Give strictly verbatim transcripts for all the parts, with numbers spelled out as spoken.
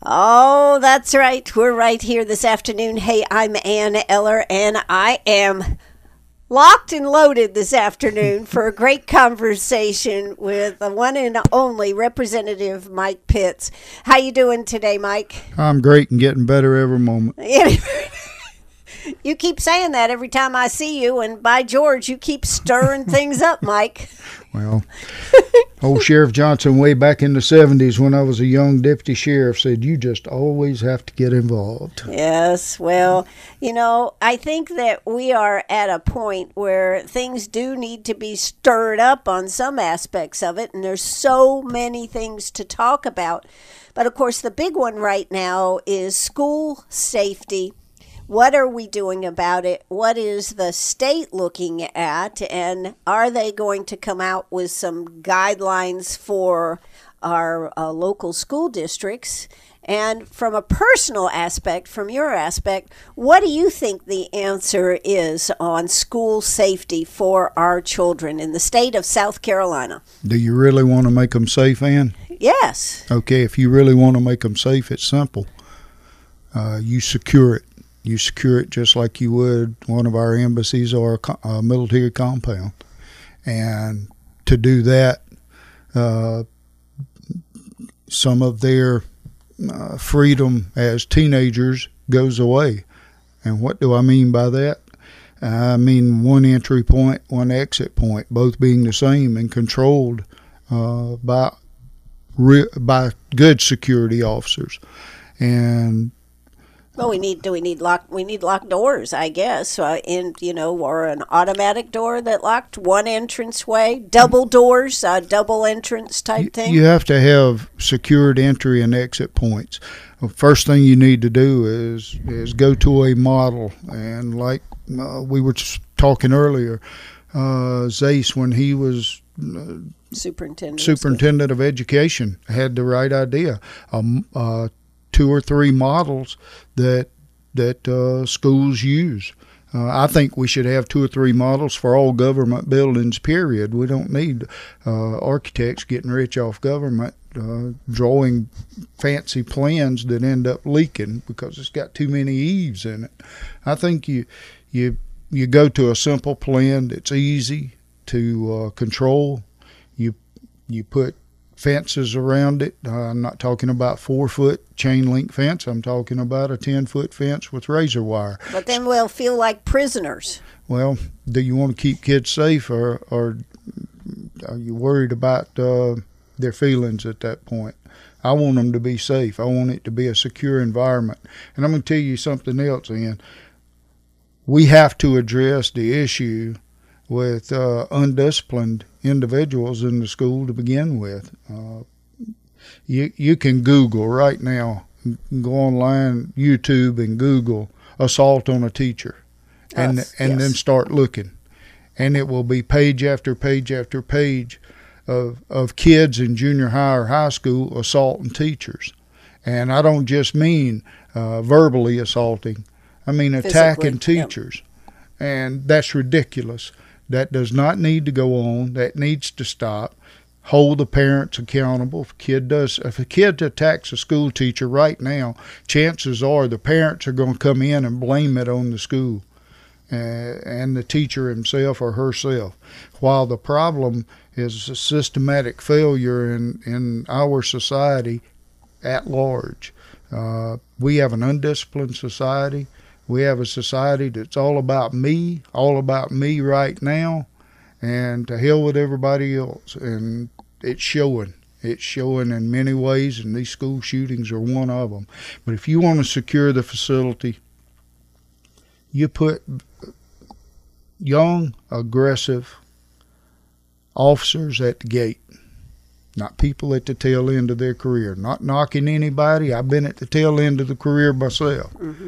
Oh, that's right. We're right here this afternoon. Hey, I'm Ann Eller, and I am locked and loaded this afternoon for a great conversation with the one and only Representative Mike Pitts. How you doing today, Mike? I'm great and getting better every moment. You keep saying that every time I see you, and by George, you keep stirring things up, Mike. Well, old Sheriff Johnson, way back in the seventies when I was a young deputy sheriff, said, you just always have to get involved. Yes, well, you know, I think that we are at a point where things do need to be stirred up on some aspects of it, and there's so many things to talk about. But, of course, the big one right now is school safety. What are we doing about it? What is the state looking at? And are they going to come out with some guidelines for our uh, local school districts? And from a personal aspect, from your aspect, what do you think the answer is on school safety for our children in the state of South Carolina? Do you really want to make them safe, Ann? Yes. Okay, if you really want to make them safe, it's simple. Uh, you secure it. You secure it just like you would one of our embassies or a, a military compound. And to do that, uh, some of their uh, freedom as teenagers goes away. And what do I mean by that? I mean one entry point, one exit point, both being the same and controlled uh, by re- by good security officers. And Well, we need do we need lock we need locked doors, I guess, uh, in you know, or an automatic door that locked one entrance way, double doors, uh, double entrance type thing. You have to have secured entry and exit points. The first thing you need to do is is go to a model, and like uh, we were talking earlier, uh, Zase, when he was uh, superintendent superintendent of education, had the right idea. Um, uh, two or three models that that uh, schools use. Uh, I think we should have two or three models for all government buildings, period. We don't need uh, architects getting rich off government, uh, drawing fancy plans that end up leaking because it's got too many eaves in it. I think you you you go to a simple plan that's easy to uh, control. You you put fences around it. Uh, I'm not talking about four-foot chain link fence. I'm talking about a ten-foot fence with razor wire. But then we'll feel like prisoners. Well, do you want to keep kids safe, or, or are you worried about uh, their feelings at that point? I want them to be safe. I want it to be a secure environment. And I'm going to tell you something else, Ian. We have to address the issue with uh, undisciplined individuals in the school to begin with. Uh, you you can Google right now, go online, YouTube, and Google assault on a teacher, and Us, and yes. then start looking, and it will be page after page after page of of kids in junior high or high school assaulting teachers, and I don't just mean uh, verbally assaulting, I mean attacking Physically, teachers, yep. And that's ridiculous. That does not need to go on. That needs to stop. Hold the parents accountable. If a kid does, if a kid attacks a school teacher right now, chances are the parents are going to come in and blame it on the school uh, and the teacher himself or herself. While the problem is a systematic failure in, in our society at large. Uh, we have an undisciplined society. We have a society that's all about me, all about me right now, and to hell with everybody else. And it's showing. It's showing in many ways, and these school shootings are one of them. But if you want to secure the facility, you put young, aggressive officers at the gate, not people at the tail end of their career. Not knocking anybody. I've been at the tail end of the career myself. Mm-hmm.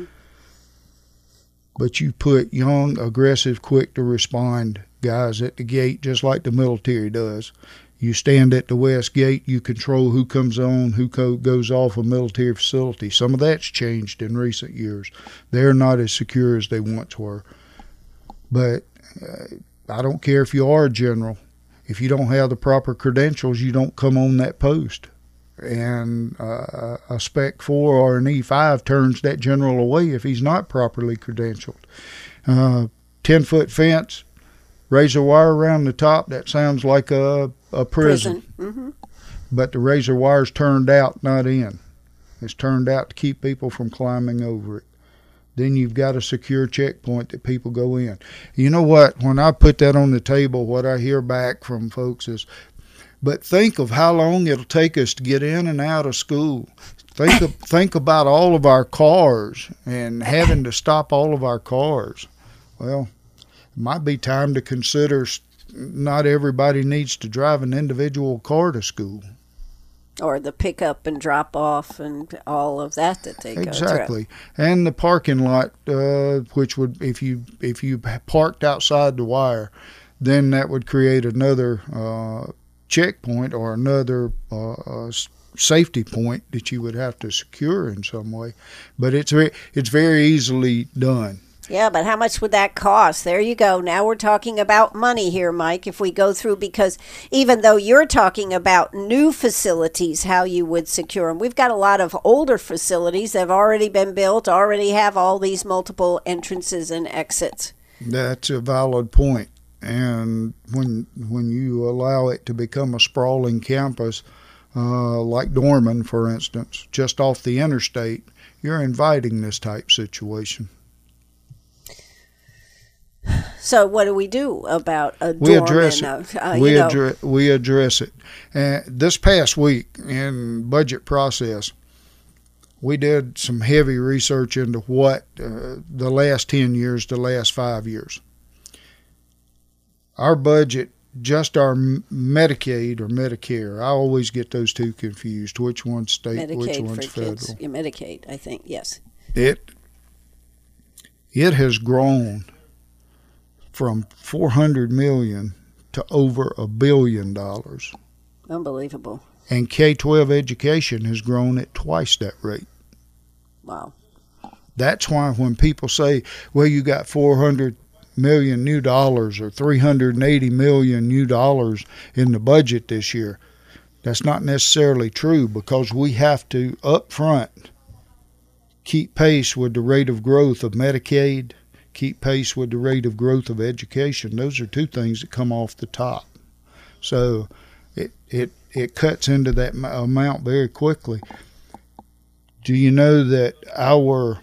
But you put young, aggressive, quick to respond guys at the gate, just like the military does. You stand at the west gate, you control who comes on, who co- goes off a military facility. Some of that's changed in recent years. They're not as secure as they once were. But uh, I don't care if you are a general. If you don't have the proper credentials, you don't come on that post. and uh, a Spec four or an E five turns that general away if he's not properly credentialed. Uh, ten-foot fence, razor wire around the top, that sounds like a, a prison. Prison. Mm-hmm. But the razor wire's turned out, not in. It's turned out to keep people from climbing over it. Then you've got a secure checkpoint that people go in. You know what? When I put that on the table, what I hear back from folks is, but think of how long it'll take us to get in and out of school. Think of, think about all of our cars and having to stop all of our cars. Well, it might be time to consider not everybody needs to drive an individual car to school. Or the pick up and drop off and all of that that they exactly. go through. And the parking lot, uh, which would, if you if you parked outside the wire, then that would create another uh, checkpoint or another uh, uh, safety point that you would have to secure in some way. But it's very, it's very easily done. Yeah, but how much would that cost? There you go. Now we're talking about money here, Mike, if we go through, because even though you're talking about new facilities, how you would secure them, we've got a lot of older facilities that have already been built, already have all these multiple entrances and exits. That's a valid point. And when when you allow it to become a sprawling campus, uh, like Dorman, for instance, just off the interstate, you're inviting this type situation. So what do we do about a we Dorman? Address it. Uh, we, you know. address, we address it. And this past week in budget process, we did some heavy research into what uh, the last ten years, the last five years. Our budget, just our Medicaid or Medicare, I always get those two confused. Which one's state, Medicaid which one's for federal? Kids. Yeah, Medicaid, I think, yes. It it has grown from four hundred million dollars to over a billion dollars. Unbelievable. And K twelve education has grown at twice that rate. Wow. That's why when people say, well, you got four hundred million new dollars or three hundred eighty million new dollars in the budget this year, that's not necessarily true, because we have to up front keep pace with the rate of growth of Medicaid, keep pace with the rate of growth of education. Those are two things that come off the top. So it it, it cuts into that amount very quickly. Do you know that our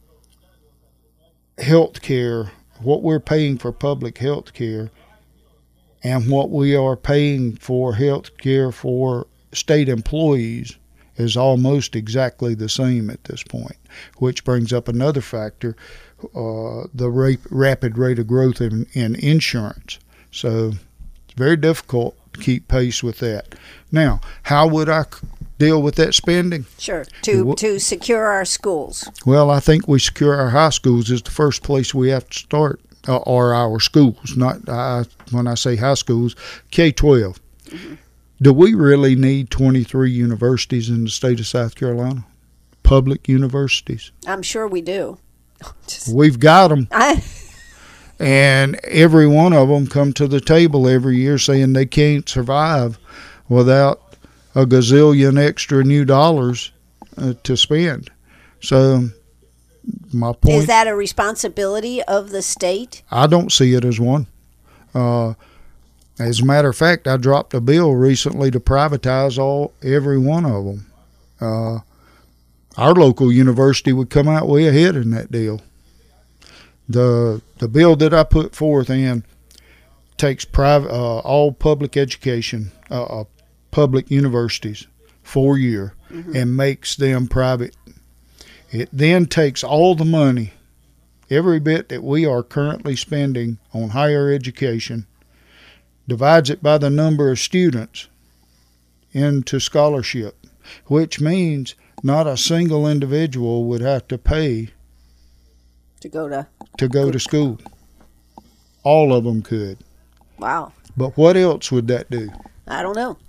health care, what we're paying for public health care and what we are paying for health care for state employees is almost exactly the same at this point, which brings up another factor, uh, the rate, rapid rate of growth in, in insurance. So it's very difficult to keep pace with that. Now, how would I deal with that spending? Sure, to to secure our schools. Well, I think we secure our high schools is the first place we have to start, uh, or our schools, not uh, when I say high schools, K twelve. Mm-hmm. Do we really need twenty-three universities in the state of South Carolina? Public universities? I'm sure we do. Just, We've got them. I, and every one of them come to the table every year saying they can't survive without a gazillion extra new dollars uh, to spend. So my point is that a responsibility of the state? I don't see it as one. Uh, as a matter of fact, I dropped a bill recently to privatize all every one of them. Uh, our local university would come out way ahead in that deal. The the bill that I put forth in takes private uh, all public education, uh, uh, public universities, four year, mm-hmm. and makes them private. It then takes all the money, every bit that we are currently spending on higher education, divides it by the number of students into scholarship, which means not a single individual would have to pay to go to to go to school. All of them could. Wow. But what else would that do? I don't know.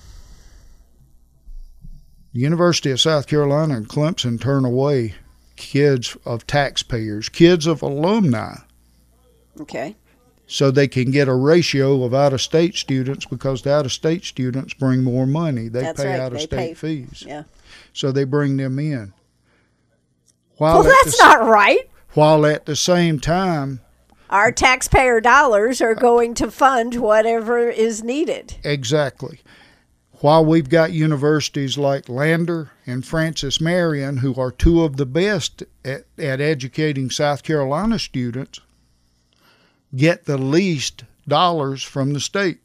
The University of South Carolina and Clemson turn away kids of taxpayers, kids of alumni. Okay. so they can get a ratio of out-of-state students, because the out-of-state students bring more money. They That's pay right. out-of-state They pay, fees. Yeah. So they bring them in. While Well, that's the, not right. While at the same time, our taxpayer dollars are going to fund whatever is needed. Exactly. While we've got universities like Lander and Francis Marion, who are two of the best at, at educating South Carolina students, get the least dollars from the state.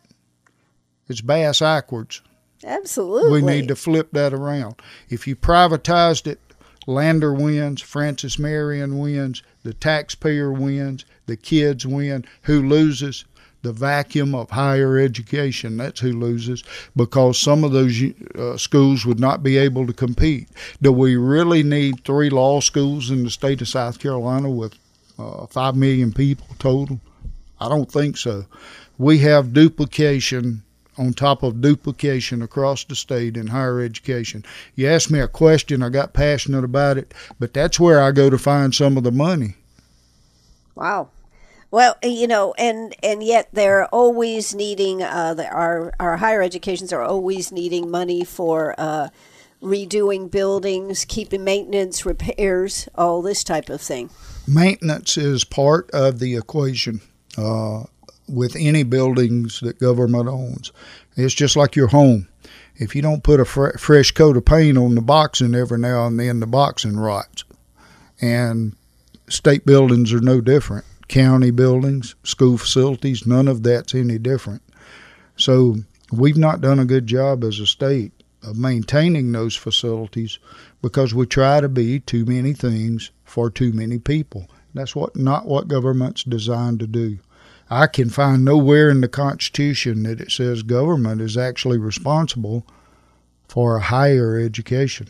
It's bass backwards. Absolutely. We need to flip that around. If you privatized it, Lander wins, Francis Marion wins, the taxpayer wins, the kids win. Who loses? The vacuum of higher education. That's who loses, because some of those uh, schools would not be able to compete. Do we really need three law schools in the state of South Carolina with uh, five million people total? I don't think so. We have duplication on top of duplication across the state in higher education. You asked me a question, I got passionate about it, but that's where I go to find some of the money. Wow. Well, you know, and and yet they're always needing, uh, the, our, our higher educations are always needing money for uh, redoing buildings, keeping maintenance, repairs, all this type of thing. Maintenance is part of the equation uh, with any buildings that government owns. It's just like your home. If you don't put a fr- fresh coat of paint on the boxing every now and then, the boxing rots. And state buildings are no different. County buildings, school facilities, none of that's any different. So we've not done a good job as a state of maintaining those facilities, because we try to be too many things for too many people. That's what not what government's designed to do. I can find nowhere in the Constitution that it says government is actually responsible for a higher education.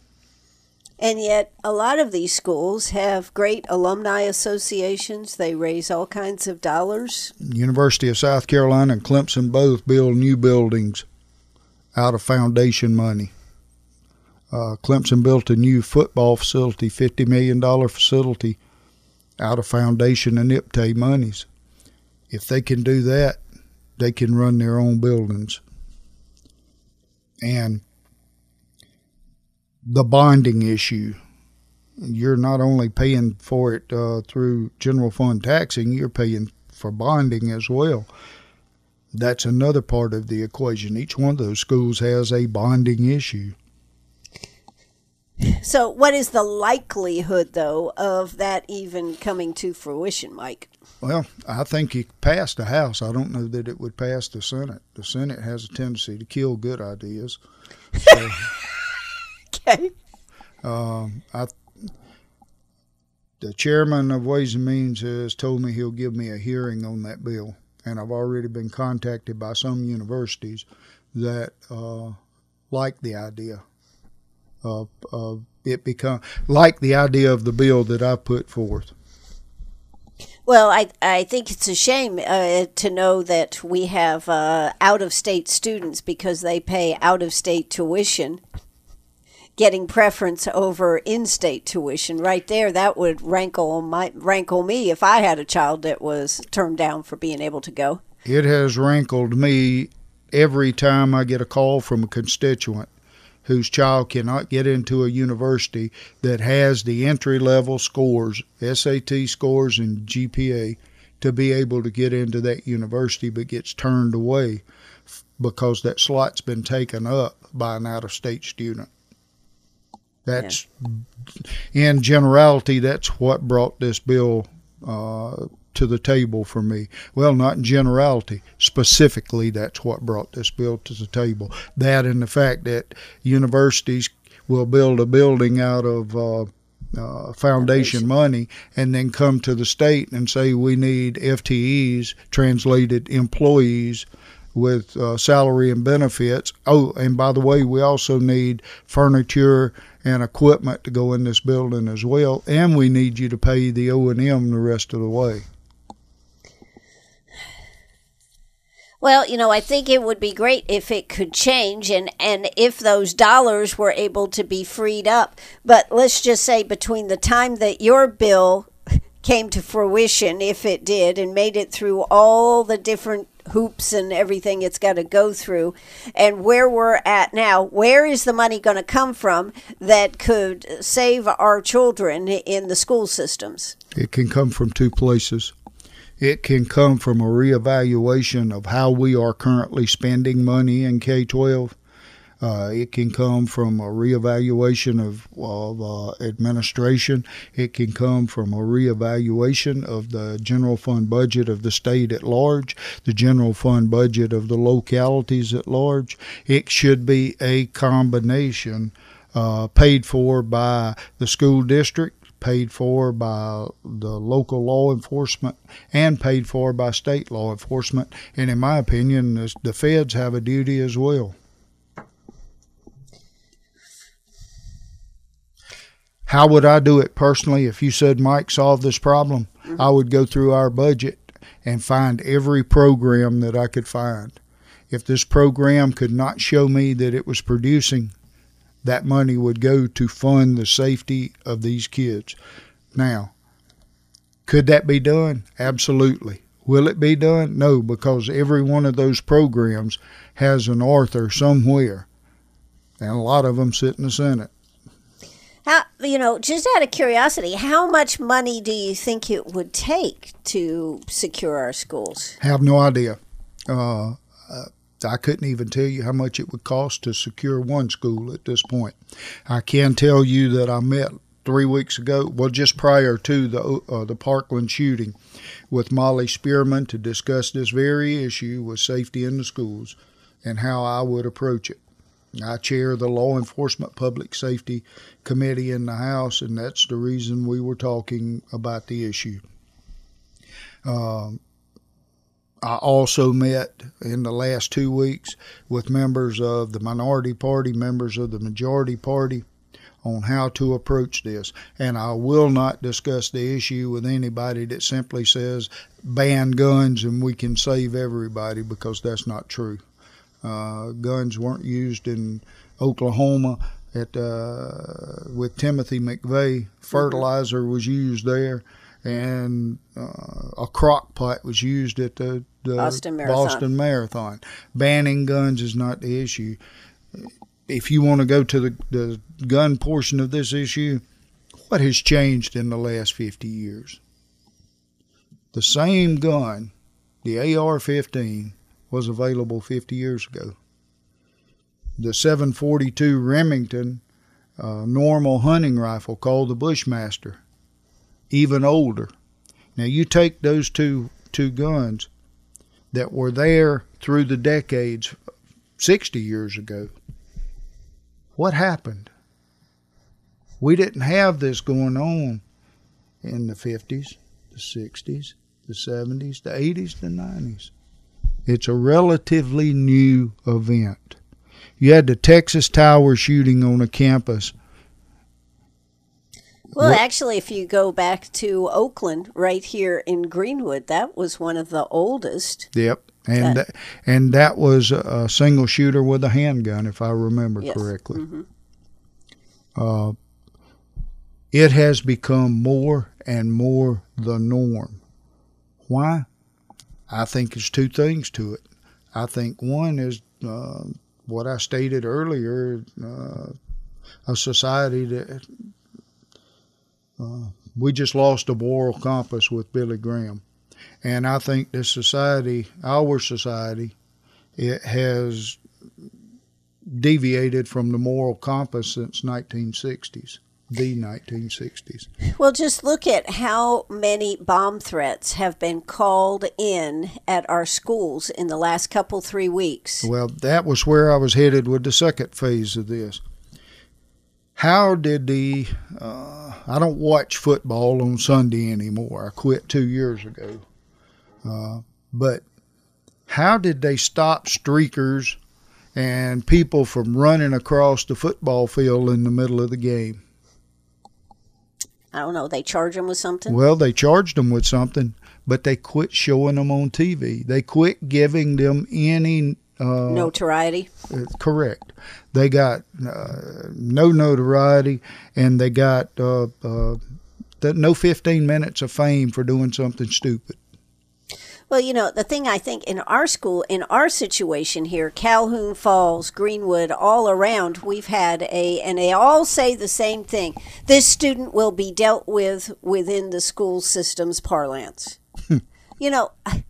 And yet a lot of these schools have great alumni associations. They raise all kinds of dollars. University of South Carolina and Clemson both build new buildings out of foundation money. Uh, Clemson built a new football facility, fifty million dollars facility, out of foundation and I P T A monies. If they can do that, they can run their own buildings. And the bonding issue, you're not only paying for it uh, through general fund taxing, you're paying for bonding as well. That's another part of the equation. Each one of those schools has a bonding issue. So what is the likelihood, though, of that even coming to fruition, Mike? Well, I think it passed the House. I don't know that it would pass the Senate. The Senate has a tendency to kill good ideas. So, okay. Um, I, the chairman of Ways and Means has told me he'll give me a hearing on that bill, and I've already been contacted by some universities that uh, like the idea of, of it become like the idea of the bill that I put forth. Well, I I think it's a shame uh, to know that we have uh, out-of-state students, because they pay out-of-state tuition, getting preference over in-state tuition. Right there, that would rankle my rankle me if I had a child that was turned down for being able to go. It has rankled me every time I get a call from a constituent whose child cannot get into a university that has the entry-level scores, S A T scores and G P A, to be able to get into that university, but gets turned away because that slot's been taken up by an out-of-state student. That's, yeah. In generality, that's what brought this bill uh, to the table for me. Well, not in generality. Specifically, that's what brought this bill to the table. That and the fact that universities will build a building out of uh, uh, foundation money and then come to the state and say we need F T Es, translated employees, with uh, salary and benefits. Oh, and by the way, we also need furniture and equipment to go in this building as well, and we need you to pay the O and M the rest of the way. Well, you know, I think it would be great if it could change, and, and if those dollars were able to be freed up. But let's just say between the time that your bill came to fruition, if it did, and made it through all the different hoops and everything it's got to go through, and where we're at now, where is the money going to come from that could save our children in the school systems? It can come from two places. It can come from a reevaluation of how we are currently spending money in K twelve. Uh, it can come from a reevaluation of, of uh, administration. It can come from a reevaluation of the general fund budget of the state at large, the general fund budget of the localities at large. It should be a combination uh, paid for by the school district, paid for by the local law enforcement, and paid for by state law enforcement. And in my opinion, the, the feds have a duty as well. How would I do it personally? If you said, Mike, solve this problem, mm-hmm. I would go through our budget and find every program that I could find. If this program could not show me that it was producing, that money would go to fund the safety of these kids. Now, could that be done? Absolutely. Will it be done? No, because every one of those programs has an author somewhere, and a lot of them sit in the Senate. How, you know, just out of curiosity, how much money do you think it would take to secure our schools? Have no idea. Uh, uh, I couldn't even tell you how much it would cost to secure one school at this point. I can tell you that I met three weeks ago, well, just prior to the uh, the Parkland shooting, with Molly Spearman to discuss this very issue with safety in the schools and how I would approach it. I chair the Law Enforcement Public Safety Committee in the House, and that's the reason we were talking about the issue. Um, I also met in the last two weeks with members of the minority party, members of the majority party, on how to approach this. And I will not discuss the issue with anybody that simply says ban guns and we can save everybody, because that's not true. Uh, guns weren't used in Oklahoma at uh, with Timothy McVeigh. Fertilizer was used there, and uh, a crock pot was used at the, the Boston Marathon. Boston Marathon. Banning guns is not the issue. If you want to go to the, the gun portion of this issue, what has changed in the last fifty years? The same gun, the A R fifteen, was available fifty years ago. The seven forty-two Remington uh, normal hunting rifle called the Bushmaster, even older. Now you take those two two guns that were there through the decades sixty years ago. What happened? We didn't have this going on in the fifties, the sixties, the seventies, the eighties, the nineties. It's a relatively new event. You had the Texas Tower shooting on a campus. Well, what? Actually, if you go back to Oakland, right here in Greenwood, that was one of the oldest. Yep, and that, and that was a single shooter with a handgun, if I remember yes. correctly. Mm-hmm. Uh, it has become more and more the norm. Why? I think there's two things to it. I think one is uh, what I stated earlier, uh, a society that uh, we just lost a moral compass with Billy Graham. And I think this society, our society, it has deviated from the moral compass since nineteen sixties. The nineteen sixties. Well, just look at how many bomb threats have been called in at our schools in the last couple, three weeks. Well, that was where I was headed with the second phase of this. How did the, uh, I don't watch football on Sunday anymore. I quit two years ago. Uh, but how did they stop streakers and people from running across the football field in the middle of the game? I don't know, they charge them with something? Well, they charged them with something, but they quit showing them on T V. They quit giving them any... Uh, notoriety? Uh, correct. They got uh, no notoriety, and they got uh, uh, something, no fifteen minutes of fame for doing something stupid. Well, you know, the thing I think in our school, in our situation here, Calhoun Falls, Greenwood, all around, we've had a, and they all say the same thing. This student will be dealt with within the school system's parlance. You know,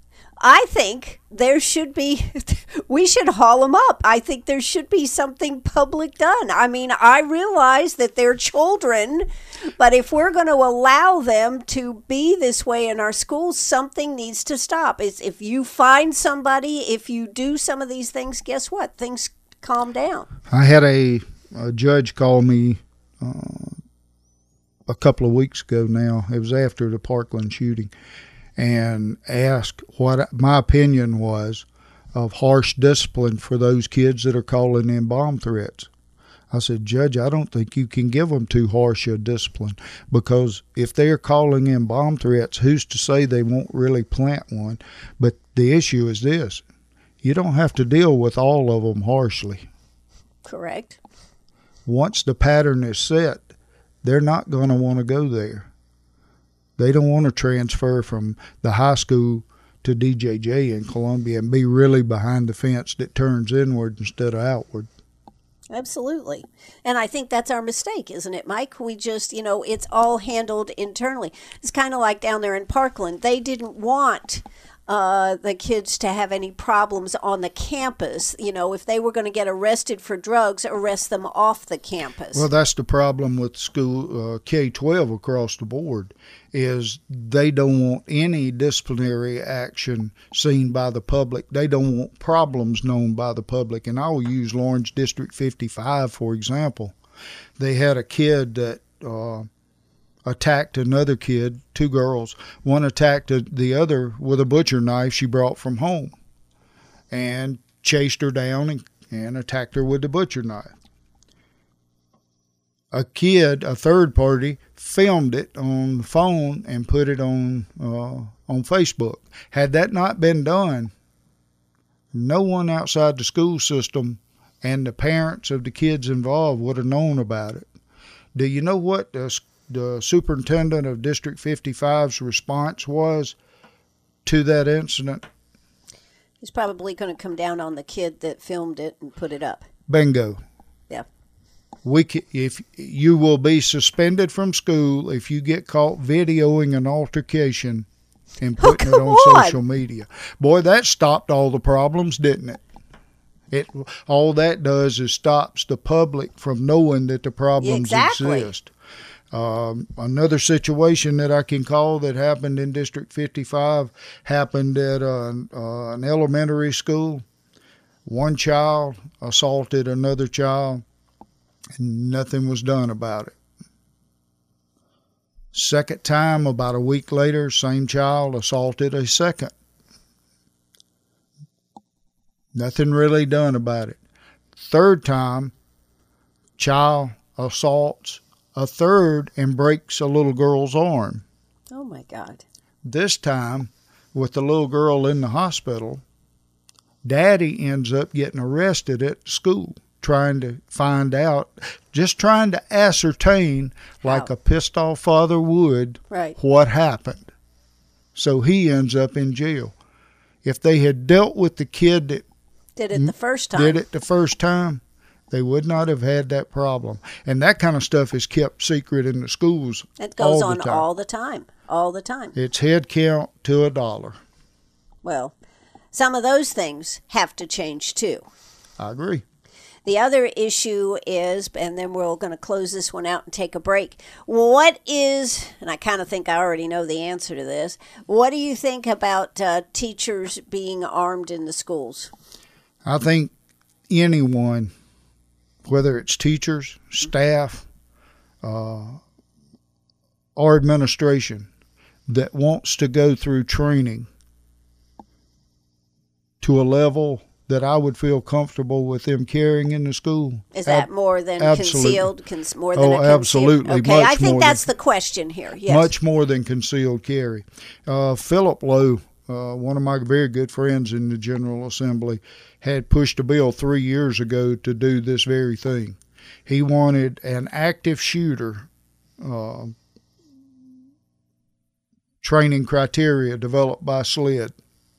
I think there should be, we should haul them up. I think there should be something public done. I mean, I realize that they're children, but if we're going to allow them to be this way in our schools, something needs to stop. It's, if you find somebody, if you do some of these things, guess what? Things calm down. I had a, a judge call me uh, a couple of weeks ago now. It was after the Parkland shooting. And ask what my opinion was of harsh discipline for those kids that are calling in bomb threats. I said, Judge, I don't think you can give them too harsh a discipline, because if they're calling in bomb threats, who's to say they won't really plant one? But the issue is this: you don't have to deal with all of them harshly. Correct. Once the pattern is set, they're not going to want to go there. They don't want to transfer from the high school to D J J in Columbia and be really behind the fence that turns inward instead of outward. Absolutely. And I think that's our mistake, isn't it, Mike? We just, you know, it's all handled internally. It's kind of like down there in Parkland. They didn't want uh, the kids to have any problems on the campus. You know, if they were going to get arrested for drugs, arrest them off the campus. Well, that's the problem with school uh, K twelve across the board, is they don't want any disciplinary action seen by the public. They don't want problems known by the public. And I will use Lawrence District fifty-five, for example. They had a kid that uh, attacked another kid, two girls. One attacked the other with a butcher knife she brought from home and chased her down and, and attacked her with the butcher knife. A kid, a third party, filmed it on the phone and put it on uh, on Facebook. Had that not been done, no one outside the school system and the parents of the kids involved would have known about it. Do you know what the, the superintendent of District fifty-five's response was to that incident? He's probably going to come down on the kid that filmed it and put it up. Bingo. Yeah. We can, if you will be suspended from school if you get caught videoing an altercation and putting oh, it on, on social media. Boy, that stopped all the problems, didn't it? It all that does is stops the public from knowing that the problems exactly. exist. Um, another situation that I can call that happened in District fifty-five happened at uh, uh, an elementary school. One child assaulted another child, and nothing was done about it. Second time, about a week later, same child assaulted a second. Nothing really done about it. Third time, child assaults a third and breaks a little girl's arm. Oh, my God. This time, with the little girl in the hospital, Daddy ends up getting arrested at school, trying to find out, just trying to ascertain, like How? a pissed off father would, right. what happened. So he ends up in jail. If they had dealt with the kid that did it the first time, did it the first time, they would not have had that problem. And that kind of stuff is kept secret in the schools. It goes all on the time. all the time, all the time. It's head count to a dollar. Well, some of those things have to change too. I agree. The other issue is, and then we're going to close this one out and take a break. What is, and I kind of think I already know the answer to this, what do you think about uh, teachers being armed in the schools? I think anyone, whether it's teachers, staff, uh, or administration, that wants to go through training to a level that I would feel comfortable with them carrying in the school. Is that ab- more than absolutely. concealed? Cons- more than oh, a concealed? absolutely. Okay, Much I think more that's than, the question here. Yes. Much more than concealed carry. Uh, Philip Lowe, uh, one of my very good friends in the General Assembly, had pushed a bill three years ago to do this very thing. He wanted an active shooter uh, training criteria developed by SLED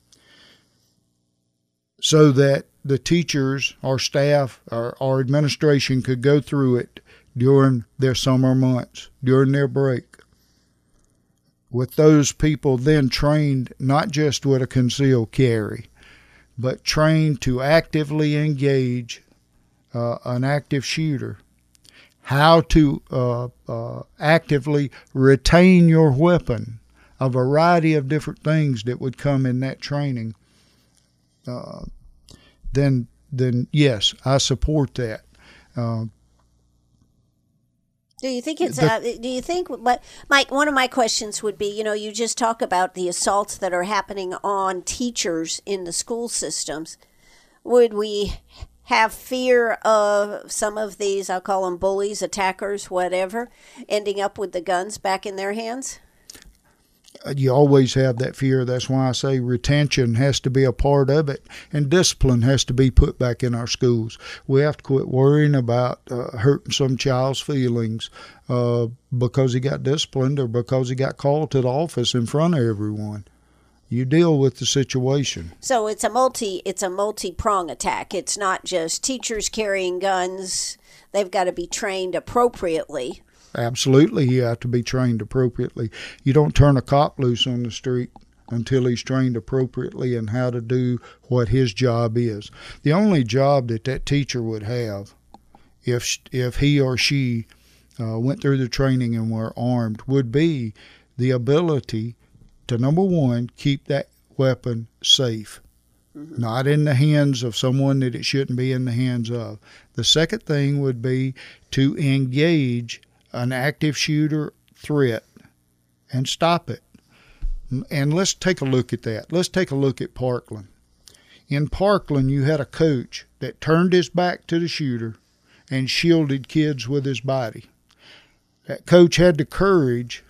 so that the teachers, our staff, our, our administration could go through it during their summer months, during their break. With those people then trained not just with a concealed carry, but trained to actively engage uh, an active shooter, how to uh, uh, actively retain your weapon, a variety of different things that would come in that training, uh, then then yes, I support that. Uh, Do you think it's? The, uh, do you think? What, Mike? One of my questions would be, you know, you just talk about the assaults that are happening on teachers in the school systems. Would we have fear of some of these? I'll call them bullies, attackers, whatever, ending up with the guns back in their hands? You always have that fear. That's why I say retention has to be a part of it, and discipline has to be put back in our schools. We have to quit worrying about uh, hurting some child's feelings uh, because he got disciplined or because he got called to the office in front of everyone. You deal with the situation. So it's a multi it's a multi-prong attack. It's not just teachers carrying guns. They've got to be trained appropriately. Absolutely, you have to be trained appropriately. You don't turn a cop loose on the street until he's trained appropriately in how to do what his job is. The only job that that teacher would have, if if he or she uh, went through the training and were armed, would be the ability to, number one, keep that weapon safe, mm-hmm. not in the hands of someone that it shouldn't be in the hands of. The second thing would be to engage an active shooter threat and stop it. And let's take a look at that. Let's take a look at Parkland. In Parkland, you had a coach that turned his back to the shooter and shielded kids with his body. That coach had the courage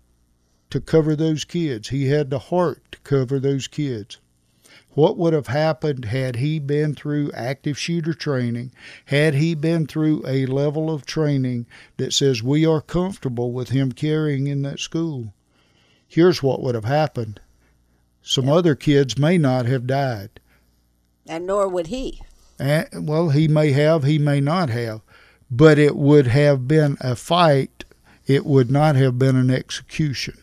to cover those kids. He had the heart to cover those kids. What would have happened had he been through active shooter training, had he been through a level of training that says we are comfortable with him carrying in that school? Here's what would have happened. Some yeah. other kids may not have died. And nor would he. And, well, he may have, he may not have. But it would have been a fight. It would not have been an execution.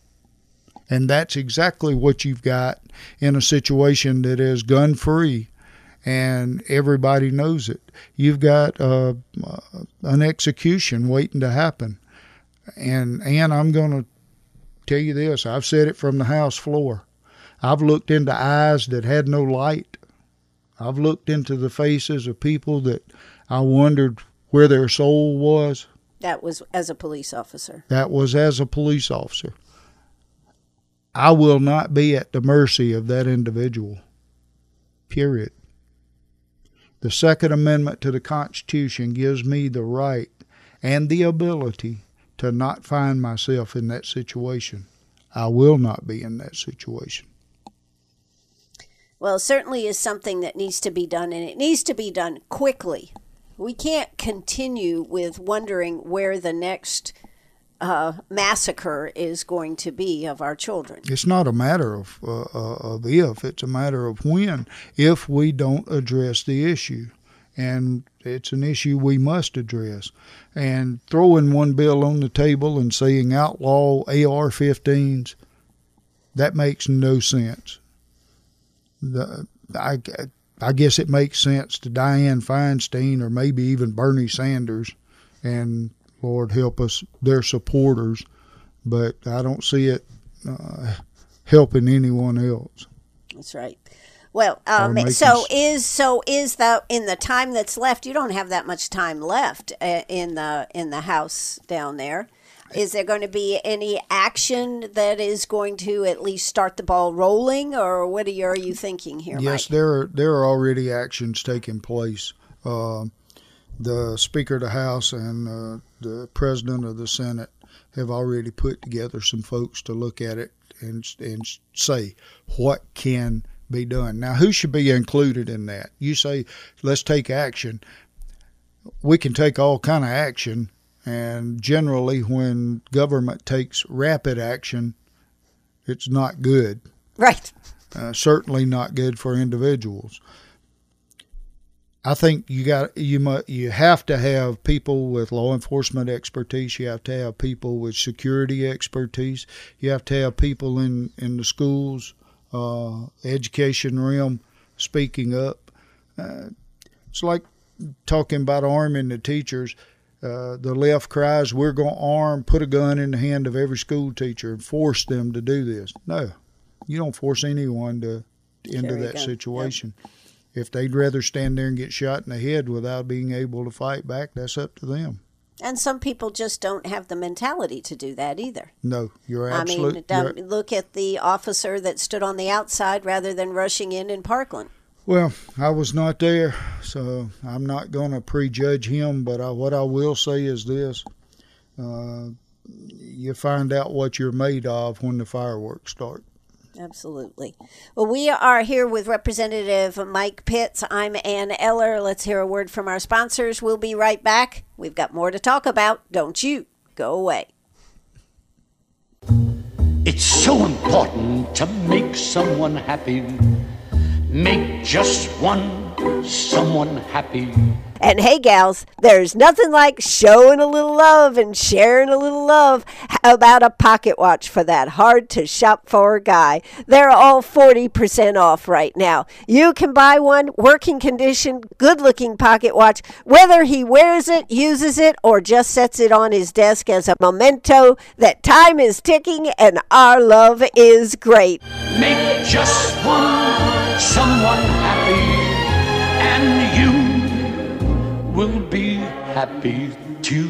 And that's exactly what you've got in a situation that is gun-free, and everybody knows it. You've got uh, uh, an execution waiting to happen. And, and I'm going to tell you this. I've said it from the house floor. I've looked into eyes that had no light. I've looked into the faces of people that I wondered where their soul was. That was as a police officer. That was as a police officer. I will not be at the mercy of that individual, period. The Second Amendment to the Constitution gives me the right and the ability to not find myself in that situation. I will not be in that situation. Well, it certainly is something that needs to be done, and it needs to be done quickly. We can't continue with wondering where the next Uh, massacre is going to be of our children. It's not a matter of uh, of if, it's a matter of when, if we don't address the issue. And it's an issue we must address. And throwing one bill on the table and saying outlaw A R fifteens, that makes no sense. The, I, I guess it makes sense to Dianne Feinstein or maybe even Bernie Sanders, and Lord help us, their supporters, but I don't see it uh, helping anyone else. That's right. Well, um, so is so is the in the time that's left. You don't have that much time left uh, in the in the House down there. Is there going to be any action that is going to at least start the ball rolling, or what are you, are you thinking here, Yes, Mike? there are there are already actions taking place. Uh, the Speaker of the House and uh, the President of the Senate have already put together some folks to look at it and and say what can be done. Now, who should be included in that? You say, let's take action. We can take all kind of action, and generally when government takes rapid action, It's not good. Right. Uh, certainly not good for individuals. I think you got you mu- you have to have people with law enforcement expertise. You have to have people with security expertise. You have to have people in, in the schools, uh, education realm speaking up. Uh, it's like talking about arming the teachers. Uh, the left cries, we're going to arm, put a gun in the hand of every school teacher and force them to do this. No, you don't force anyone to into that situation. Yep. If they'd rather stand there and get shot in the head without being able to fight back, that's up to them. And some people just don't have the mentality to do that either. No, you're absolutely. I mean, look at the officer that stood on the outside rather than rushing in in Parkland. Well, I was not there, so I'm not going to prejudge him, but I, what I will say is this. Uh, you find out what you're made of when the fireworks start. Absolutely. Well, we are here with Representative Mike Pitts. I'm Ann Eller. Let's hear a word from our sponsors. We'll be right back. We've got more to talk about. Don't you go away. It's so important to make someone happy. Make just one someone happy. And hey, gals, there's nothing like showing a little love and sharing a little love. How about a pocket watch for that hard-to-shop-for guy? They're all forty percent off right now. You can buy one, working condition, good-looking pocket watch, whether he wears it, uses it, or just sets it on his desk as a memento that time is ticking and our love is great. Make just one someone happy, and you will be happy too.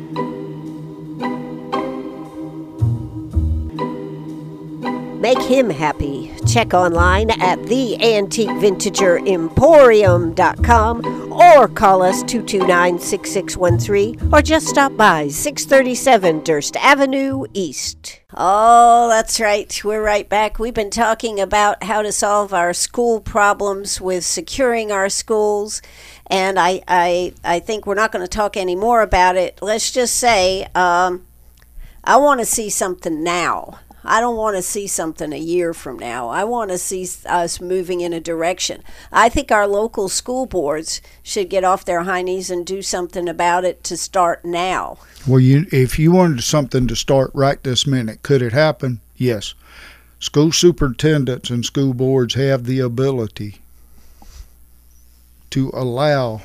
Make him happy. Check online at the antique vintager emporium dot com or call us two two nine, six six one three or just stop by six thirty-seven Durst Avenue East. Oh, that's right. We're right back. We've been talking about how to solve our school problems with securing our schools. And I, I, I think we're not going to talk any more about it. Let's just say um, I want to see something now. I don't want to see something a year from now. I want to see us moving in a direction. I think our local school boards should get off their high knees and do something about it to start now. Well, you, if you wanted something to start right this minute, could it happen? Yes. School superintendents and school boards have the ability to allow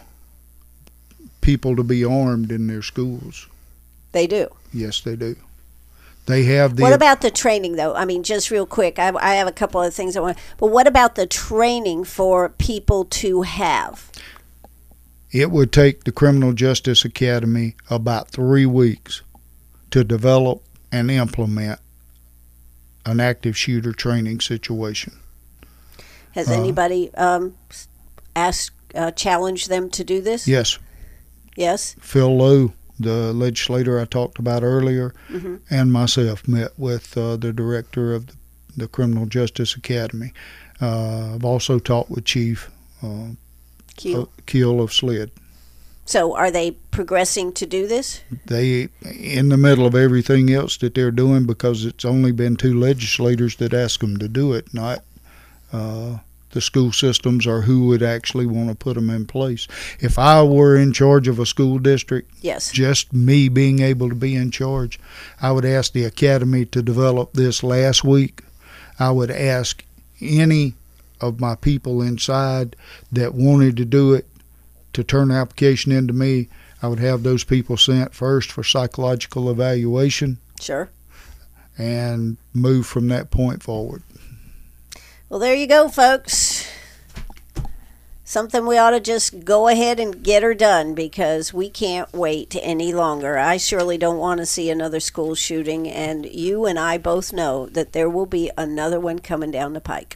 people to be armed in their schools. They do? Yes, they do. They have the. What about the training, though? I mean, just real quick, I, I have a couple of things I want. But what about the training for people to have? It would take the Criminal Justice Academy about three weeks to develop and implement an active shooter training situation. Has uh, anybody um, asked, uh, challenged them to do this? Yes. Yes? Phil Lowe, the legislator I talked about earlier, mm-hmm. and myself met with uh, the director of the, the Criminal Justice Academy. Uh, I've also talked with Chief uh, Keel. Uh, Keel of SLED. So are they progressing to do this? They, in the middle of everything else that they're doing, because it's only been two legislators that asked them to do it, not uh, the school systems or who would actually want to put them in place. If I were in charge of a school district, yes, just me being able to be in charge, I would ask the academy to develop this last week. I would ask any of my people inside that wanted to do it to turn the application into me. I would have those people sent first for psychological evaluation. Sure. And move from that point forward. Well, there you go, folks. Something we ought to just go ahead and get her done, because we can't wait any longer. I surely don't want to see another school shooting, and you and I both know that there will be another one coming down the pike.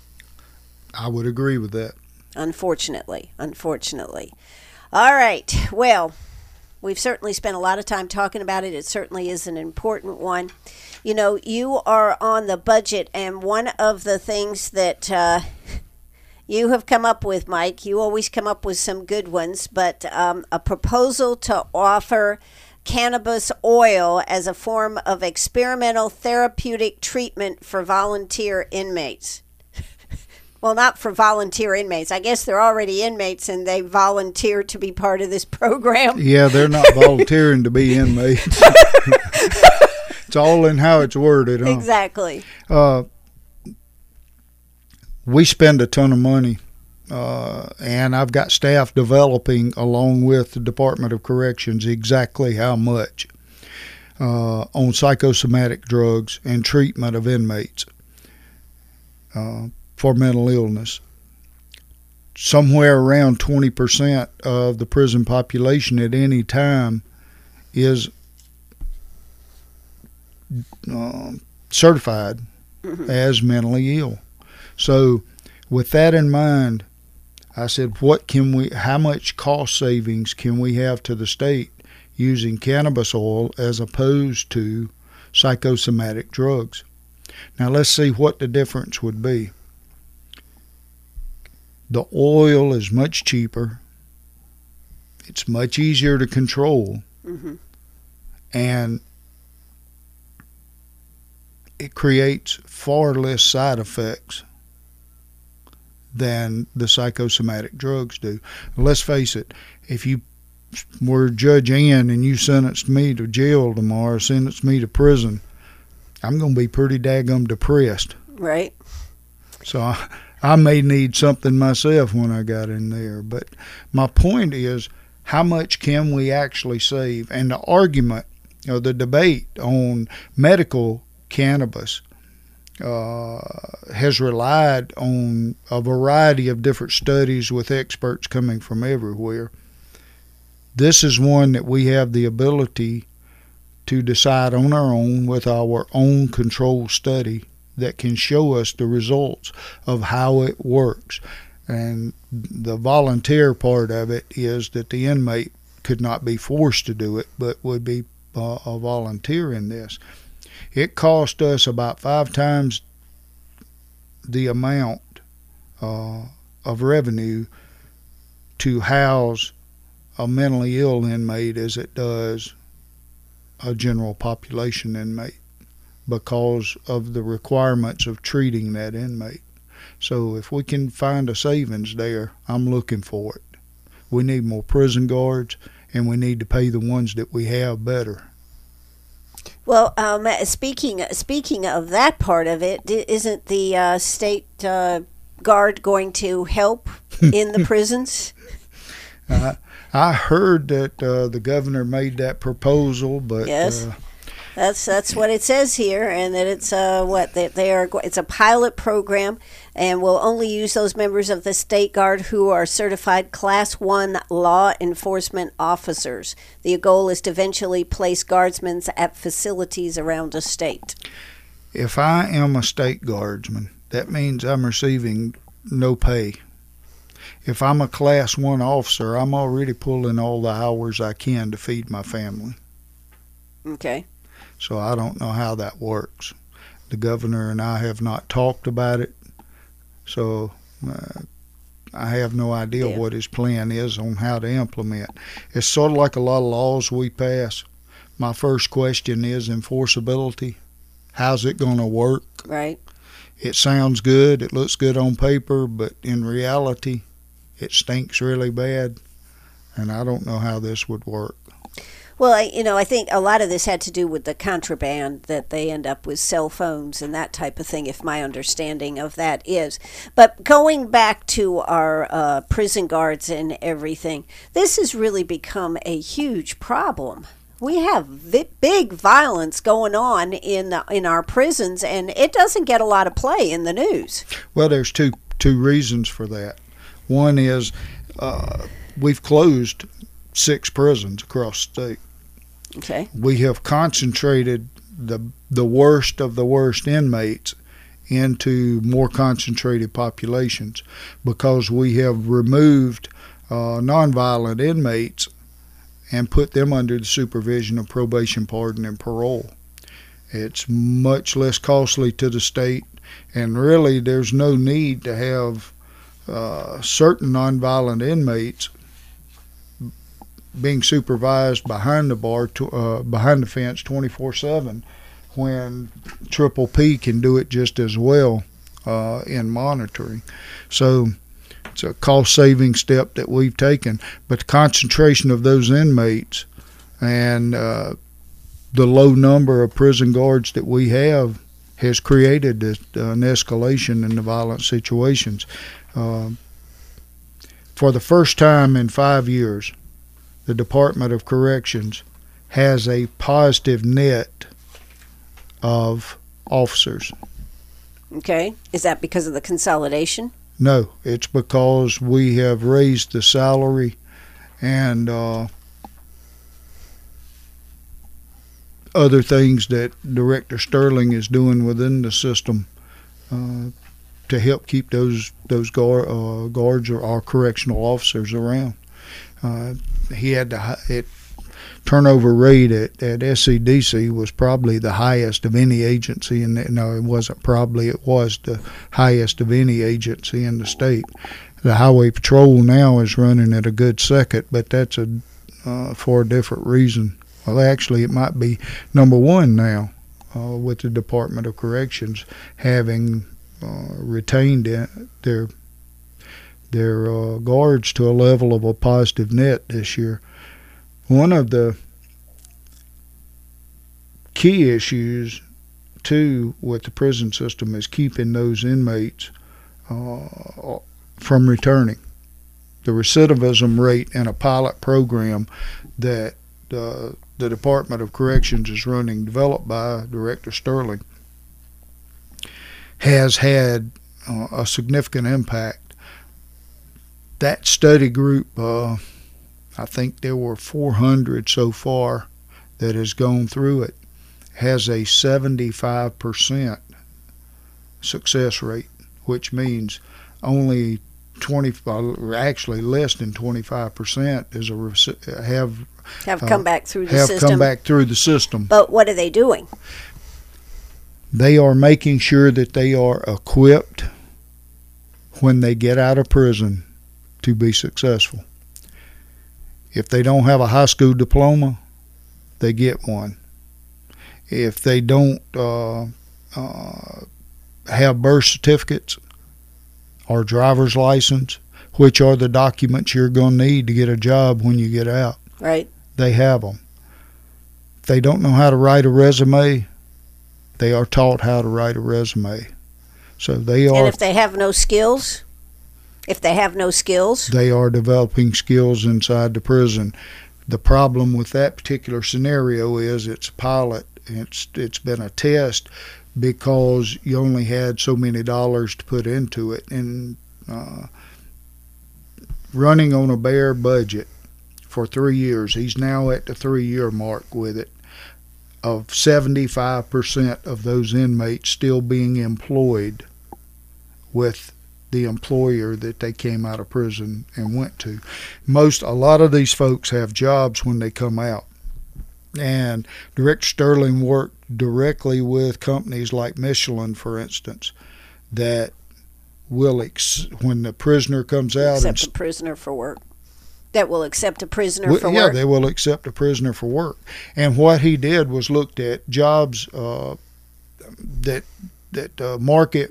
I would agree with that. Unfortunately, unfortunately. All right, well, we've certainly spent a lot of time talking about it. It certainly is an important one. You know, you are on the budget, and one of the things that uh, you have come up with, Mike, you always come up with some good ones, but um, a proposal to offer cannabis oil as a form of experimental therapeutic treatment for volunteer inmates. Well, not for volunteer inmates. I guess they're already inmates and they volunteer to be part of this program. Yeah, they're not volunteering to be inmates. It's all in how it's worded, huh? Exactly. Uh, we spend a ton of money, uh, and I've got staff developing, along with the Department of Corrections, exactly how much uh, on psychosomatic drugs and treatment of inmates uh, for mental illness. Somewhere around twenty percent of the prison population at any time is uh, certified mm-hmm. as mentally ill. So with that in mind, I said, what can we, how much cost savings can we have to the state using cannabis oil as opposed to psychosomatic drugs? Now let's see what the difference would be. The oil is much cheaper. It's much easier to control. Mm-hmm. And it creates far less side effects than the psychosomatic drugs do. Let's face it, if you were Judge Ann and you sentenced me to jail tomorrow, sentenced me to prison, I'm going to be pretty daggum depressed. Right. So I, I may need something myself when I got in there. But my point is, how much can we actually save? And the argument, or the debate on medical cannabis uh, has relied on a variety of different studies with experts coming from everywhere. This is one that we have the ability to decide on our own with our own control study that can show us the results of how it works. And the volunteer part of it is that the inmate could not be forced to do it, but would be uh, a volunteer in this. It cost us about five times the amount uh, of revenue to house a mentally ill inmate as it does a general population inmate, because of the requirements of treating that inmate. So if we can find a savings there, I'm looking for it. We need more prison guards, and we need to pay the ones that we have better. Well, um, speaking speaking of that part of it, isn't the uh, state uh, guard going to help in the prisons? Uh, I heard that uh, the governor made that proposal, but yes. Uh, That's that's what it says here, and that it's uh what that they are. It's a pilot program, and will only use those members of the state guard who are certified Class One law enforcement officers. The goal is to eventually place guardsmen at facilities around the state. If I am a state guardsman, that means I'm receiving no pay. If I'm a Class One officer, I'm already pulling all the hours I can to feed my family. Okay. So I don't know how that works. The governor and I have not talked about it, so uh, I have no idea yeah. what his plan is on how to implement. It's sort of like a lot of laws we pass. My first question is enforceability. How's it going to work? Right. It sounds good, it looks good on paper, but in reality, it stinks really bad, and I don't know how this would work. Well, I, you know, I think a lot of this had to do with the contraband, that they end up with cell phones and that type of thing, if my understanding of that is. But going back to our uh, prison guards and everything, this has really become a huge problem. We have vi- big violence going on in the, in our prisons, and it doesn't get a lot of play in the news. Well, there's two two reasons for that. One is uh, we've closed six prisons across the state. Okay. We have concentrated the the worst of the worst inmates into more concentrated populations, because we have removed uh, nonviolent inmates and put them under the supervision of probation, pardon, and parole. It's much less costly to the state, and really there's no need to have uh, certain nonviolent inmates being supervised behind the bar, to, uh, behind the fence twenty-four seven, when Triple P can do it just as well uh, in monitoring. So it's a cost-saving step that we've taken. But the concentration of those inmates and uh, the low number of prison guards that we have has created this, uh, an escalation in the violent situations. Uh, for the first time in five years, the Department of Corrections has a positive net of officers. Okay. Is that because of the consolidation? No, it's because we have raised the salary and uh, other things that Director Sterling is doing within the system uh, to help keep those those guard, uh, guards or our correctional officers around. Uh, he had the it, turnover rate at, at S C D C was probably the highest of any agency, and no, it wasn't probably, it was the highest of any agency in the state. The Highway Patrol now is running at a good second, but that's a uh, for a different reason. Well, actually, it might be number one now uh, with the Department of Corrections having uh, retained their their uh, guards to a level of a positive net this year. One of the key issues, too, with the prison system is keeping those inmates uh, from returning. The recidivism rate in a pilot program that uh, the Department of Corrections is running, developed by Director Sterling, has had uh, a significant impact. That study group, uh, I think there were four hundred so far that has gone through it, has a seventy-five percent success rate, which means only twenty, actually less than twenty-five percent is a have have come uh, back through the have system. come back through the system. But what are they doing? They are making sure that they are equipped when they get out of prison to be successful. If they don't have a high school diploma, they get one. If they don't uh, uh, have birth certificates or driver's license, which are the documents you're going to need to get a job when you get out, right? They have them. If they don't know how to write a resume, they are taught how to write a resume. So they are. And if they have no skills, if they have no skills, they are developing skills inside the prison. The problem with that particular scenario is it's a pilot. It's it's been a test because you only had so many dollars to put into it, and uh, running on a bare budget for three years. He's now at the three-year mark with it, of seventy-five percent of those inmates still being employed with the employer that they came out of prison and went to. Most, a lot of these folks have jobs when they come out. And Director Sterling worked directly with companies like Michelin, for instance, that will, ex- when the prisoner comes out... Accept and, a prisoner for work. That will accept a prisoner well, for yeah, work? Yeah, they will accept a prisoner for work. And what he did was looked at jobs uh, that that uh, market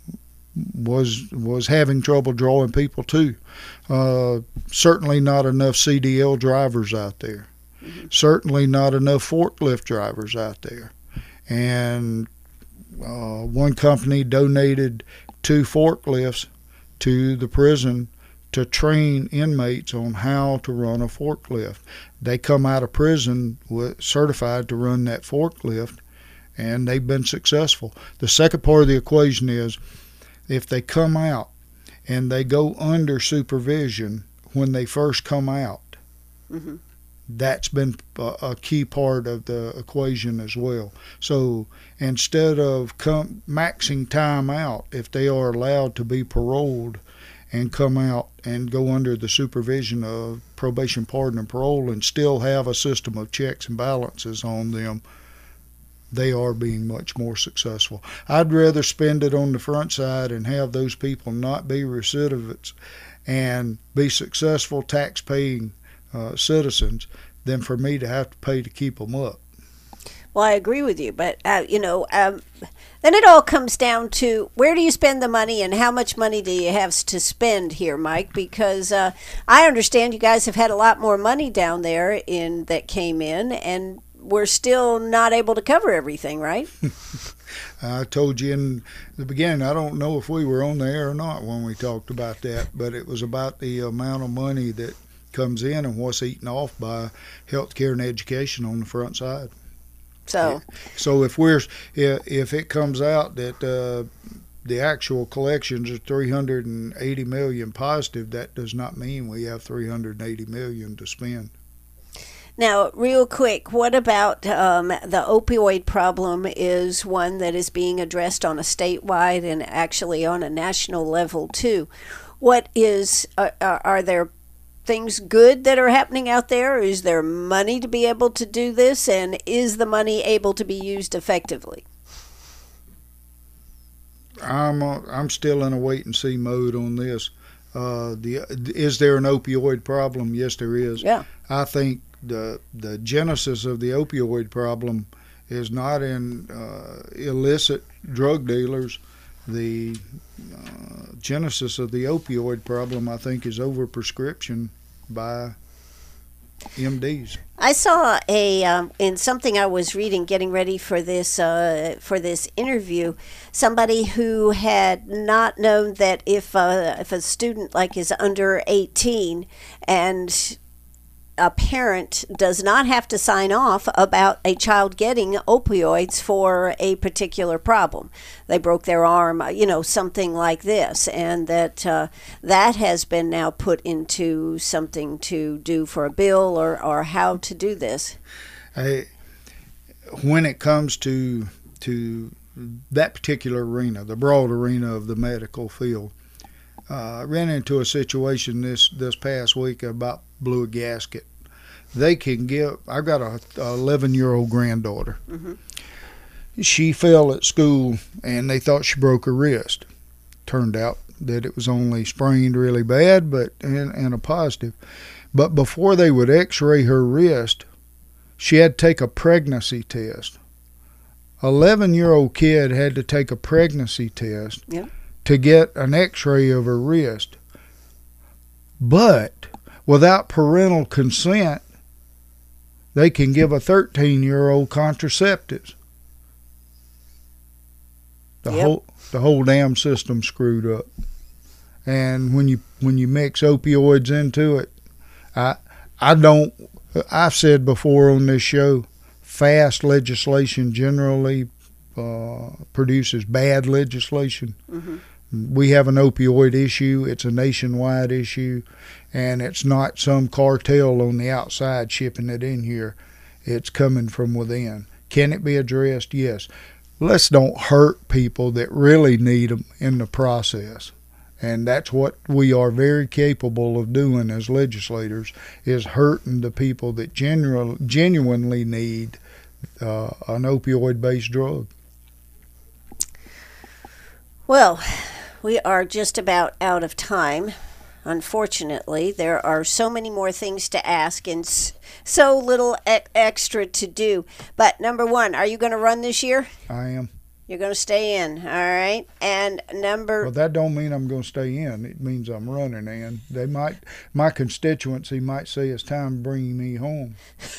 was was having trouble drawing people to. Uh, certainly not enough C D L drivers out there. Mm-hmm. Certainly not enough forklift drivers out there. And uh, one company donated two forklifts to the prison to train inmates on how to run a forklift. They come out of prison with, certified to run that forklift, and they've been successful. The second part of the equation is if they come out and they go under supervision when they first come out, mm-hmm. that's been a, a key part of the equation as well. So instead of come, maxing time out, if they are allowed to be paroled and come out and go under the supervision of probation, pardon, and parole and still have a system of checks and balances on them, they are being much more successful. I'd rather spend it on the front side and have those people not be recidivists and be successful tax-paying uh, citizens than for me to have to pay to keep them up. Well, I agree with you, but uh, you know, um, then it all comes down to where do you spend the money and how much money do you have to spend here, Mike? Because uh, I understand you guys have had a lot more money down there in that came in, and we're still not able to cover everything, right? I told you in the beginning, I don't know if we were on the air or not when we talked about that, but it was about the amount of money that comes in and what's eaten off by healthcare and education on the front side. So, so if we're if it comes out that uh, the actual collections are three hundred eighty million positive, that does not mean we have three hundred eighty million to spend. Now, real quick, what about um, the opioid problem is one that is being addressed on a statewide and actually on a national level too. What is uh, are there things good that are happening out there? Is there money to be able to do this, and is the money able to be used effectively? I'm uh, I'm still in a wait and see mode on this. Uh, the is there an opioid problem? Yes, there is. Yeah. I think the the genesis of the opioid problem is not in uh, illicit drug dealers. The uh, genesis of the opioid problem, I think, is overprescription by M Ds. I saw a um, in something I was reading, getting ready for this uh, for this interview, somebody who had not known that if uh, if a student like is under eighteen and a parent does not have to sign off about a child getting opioids for a particular problem. They broke their arm, you know, something like this, and that uh, that has been now put into something to do for a bill or, or how to do this. I, when it comes to to that particular arena, the broad arena of the medical field, uh, I ran into a situation this, this past week about blew a gasket. They can give, I've got a eleven-year-old granddaughter. Mm-hmm. She fell at school, and they thought she broke her wrist. Turned out that it was only sprained really bad, but and, and a positive. But before they would x-ray her wrist, she had to take a pregnancy test. eleven-year-old kid had to take a pregnancy test yep. to get an x-ray of her wrist. But without parental consent, they can give a thirteen-year-old contraceptives. The yep. whole the whole damn system screwed up. And when you when you mix opioids into it, I I don't. I've said before on this show, fast legislation generally uh, produces bad legislation. Mm-hmm. We have an opioid issue. It's a nationwide issue, and it's not some cartel on the outside shipping it in here. It's coming from within. Can it be addressed? Yes. Let's don't hurt people that really need them in the process. And that's what we are very capable of doing as legislators, is hurting the people that genu- genuinely need uh, an opioid-based drug. Well, we are just about out of time. Unfortunately, there are so many more things to ask and so little e- extra to do. But number one, are you going to run this year? I am. You're going to stay in, all right? And number... Well, that don't mean I'm going to stay in. It means I'm running in. They might, my constituency might say it's time to bring me home.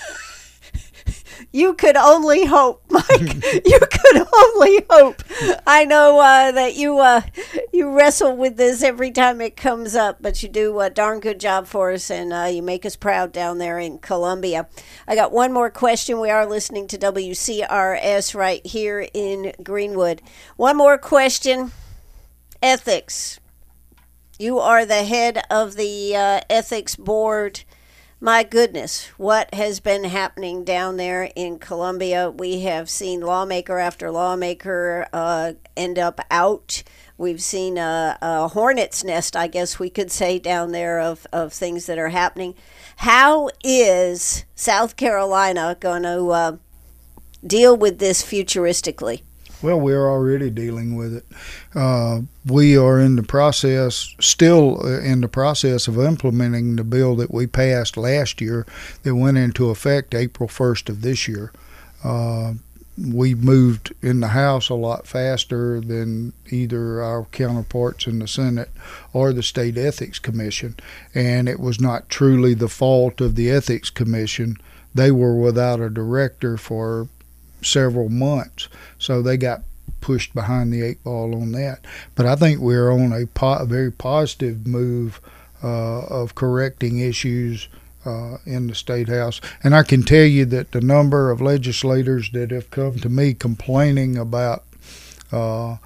You could only hope, Mike. You could only hope. I know uh, that you uh, you wrestle with this every time it comes up, but you do a darn good job for us, and uh, you make us proud down there in Columbia. I got one more question. We are listening to W C R S right here in Greenwood. One more question. Ethics. You are the head of the uh, ethics board. My goodness, what has been happening down there in Columbia? We have seen lawmaker after lawmaker uh, end up out. We've seen a, a hornet's nest, I guess we could say, down there of, of things that are happening. How is South Carolina going to uh, deal with this futuristically? Well, we're already dealing with it. Uh, we are in the process, still in the process of implementing the bill that we passed last year that went into effect April first of this year. Uh, we moved in the House a lot faster than either our counterparts in the Senate or the State Ethics Commission, and it was not truly the fault of the Ethics Commission. They were without a director for several months, so they got pushed behind the eight ball on that. But I think we're on a, po- a very positive move uh, of correcting issues Uh, in the State House. And I can tell you that the number of legislators that have come to me complaining about uh,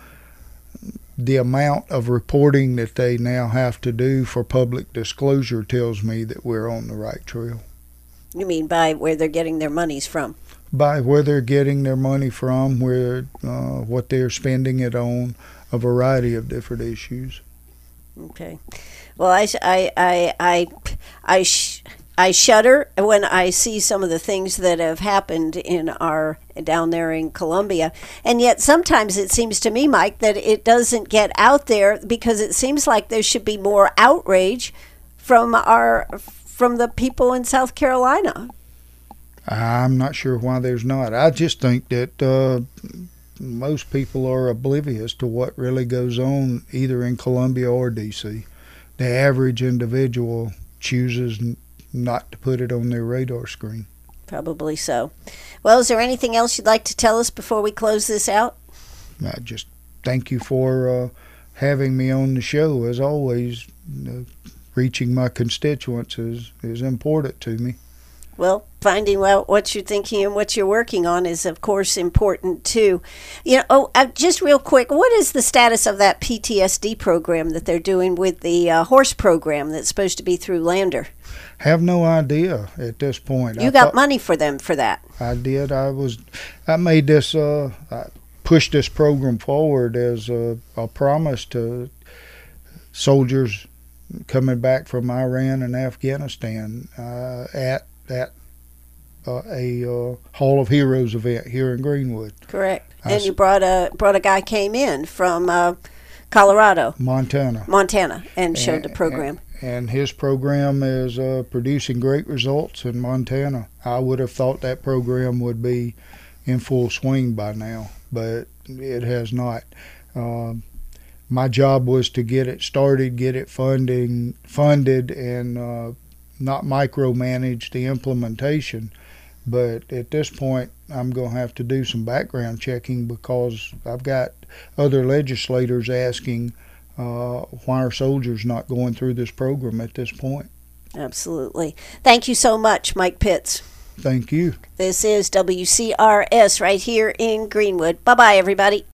the amount of reporting that they now have to do for public disclosure tells me that we're on the right trail. You mean by where they're getting their monies from? By where they're getting their money from, where uh, what they're spending it on, a variety of different issues. Okay. Well, I, I, I, I, I, sh- I shudder when I see some of the things that have happened in our down there in Columbia, and yet sometimes it seems to me, Mike, that it doesn't get out there because it seems like there should be more outrage from our from the people in South Carolina. I'm not sure why there's not. I just think that uh, most people are oblivious to what really goes on either in Columbia or D C. The average individual chooses not to put it on their radar screen. Probably so. Well, is there anything else you'd like to tell us before we close this out? I just thank you for uh, having me on the show. As always, uh, reaching my constituents is, is important to me. Well, finding out what you're thinking and what you're working on is, of course, important, too. You know, oh, uh, just real quick, what is the status of that P T S D program that they're doing with the uh, horse program that's supposed to be through Lander? Have no idea at this point. You I got thought, money for them for that. I did. I was. I made this. Uh, I pushed this program forward as a, a promise to soldiers coming back from Iran and Afghanistan uh, at at uh, a uh, Hall of Heroes event here in Greenwood. Correct. I And you brought a brought a guy came in from uh, Colorado, Montana, Montana, and showed the And- program. and his program is uh, producing great results in Montana. I would have thought that program would be in full swing by now, but it has not. Um, my job was to get it started, get it funding funded, and uh, not micromanage the implementation. But at this point, I'm going to have to do some background checking because I've got other legislators asking uh, why are soldiers not going through this program at this point. Absolutely. Thank you so much, Mike Pitts. Thank you. This is W C R S right here in Greenwood. Bye-bye, everybody.